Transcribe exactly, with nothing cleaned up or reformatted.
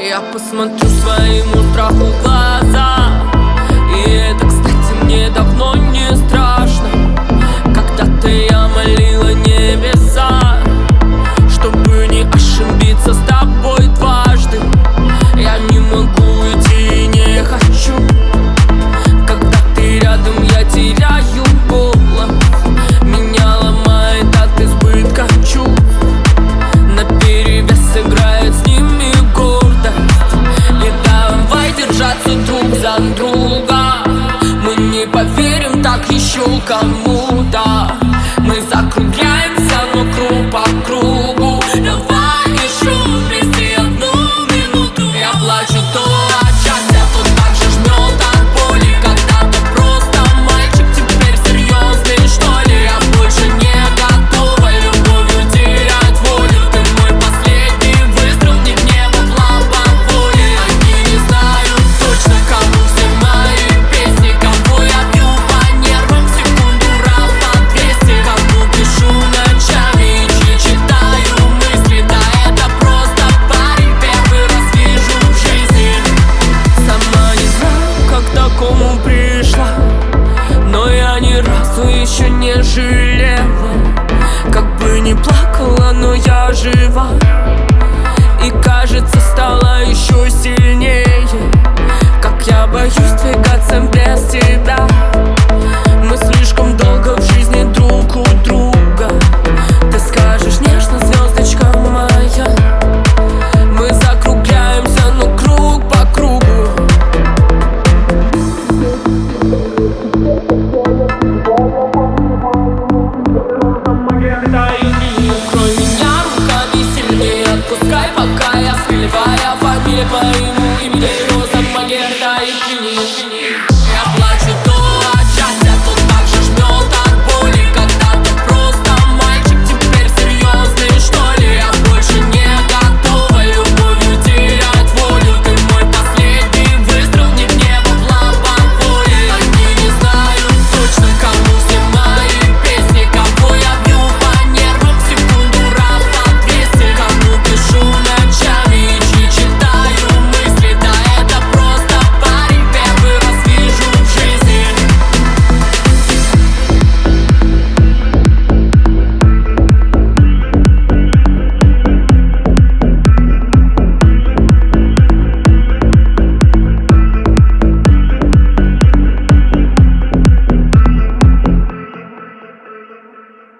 Я посмотрю своему страху в глаза. И это, кстати, мне давно не страшно. Когда-то я молила небеса, чтобы не ошибиться с тобой дважды. Я не могу идти и не хочу. Когда ты рядом, я теряю голос. Меня ломает от избытка чувств. Наперевес играет с ними гордость. И давай держаться друг за друга. Мы не поверим так еще кому-то. Мы закругляемся вокруг по кругу. Давай еще вместе одну минуту. Я плачу то от счастья, то так же жмет от боли. Когда-то просто мальчик, теперь серьезный, что ли. Я больше не готова любовью терять волю. Ты мой последний выстрел, не в небо, в лобовое. Они не знают точно, кому все мои песни. Кого я бью по нервам в секунду раз по двести. Кому пишу ночами и читаю мысли. Да это просто парень, первый раз вижу в жизни. Сама не знаю, как к такому пришла, но я ни разу еще не жалела. Как бы не плакала, но я жива. И кажется, стала еще сильнее. Как я боюсь двигаться без тебя.